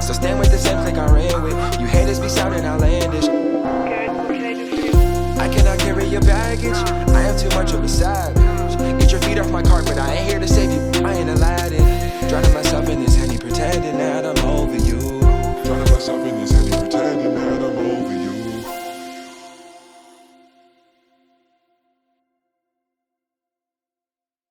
So stand with the same clique I ran with. You haters be sounding outlandish. I cannot carry your baggage, I am too much of a savage. Get your feet off my carpet, I ain't here to save you.